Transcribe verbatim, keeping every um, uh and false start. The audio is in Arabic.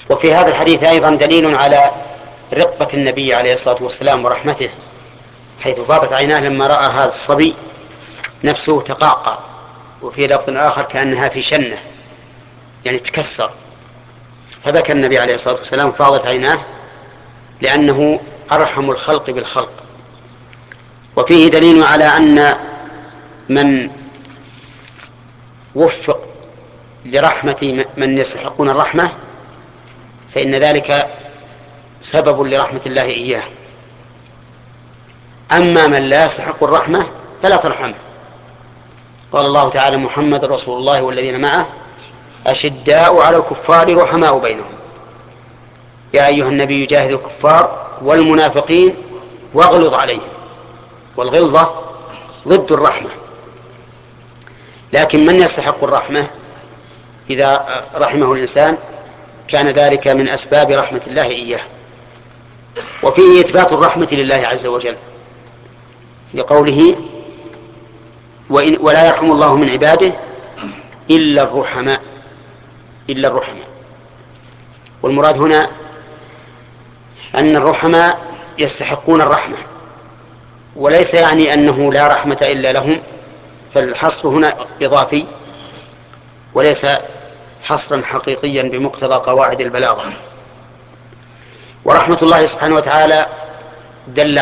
وفي هذا الحديث أيضا دليل على رقة النبي عليه الصلاة والسلام ورحمته، حيث فاضت عيناه لما رأى هذا الصبي نفسه تقعقع، وفي لفظ آخر كأنها في شنة يعني تكسر، فبكى النبي عليه الصلاة والسلام، فاضت عيناه، لأنه أرحم الخلق بالخلق. وفيه دليل على أن من وفق لرحمة من يستحقون الرحمة فإن ذلك سبب لرحمة الله إياه. أما من لا يستحق الرحمة فلا ترحمه. قال الله تعالى: محمد رسول الله والذين معه أشداء على الكفار رحماء بينهم. يا أيها النبي جاهد الكفار والمنافقين واغلظ عليهم. والغلظة ضد الرحمة، لكن من يستحق الرحمة إذا رحمه الإنسان كان ذلك من أسباب رحمة الله إياه. وفيه إثبات الرحمة لله عز وجل لقوله: ولا يرحم الله من عباده إلا الرحماء. إلا الرحماء. والمراد هنا أن الرحماء يستحقون الرحمة، وليس يعني أنه لا رحمة إلا لهم، فالحصر هنا إضافي وليس حصرا حقيقيا بمقتضى قواعد البلاغة. ورحمة الله سبحانه وتعالى دل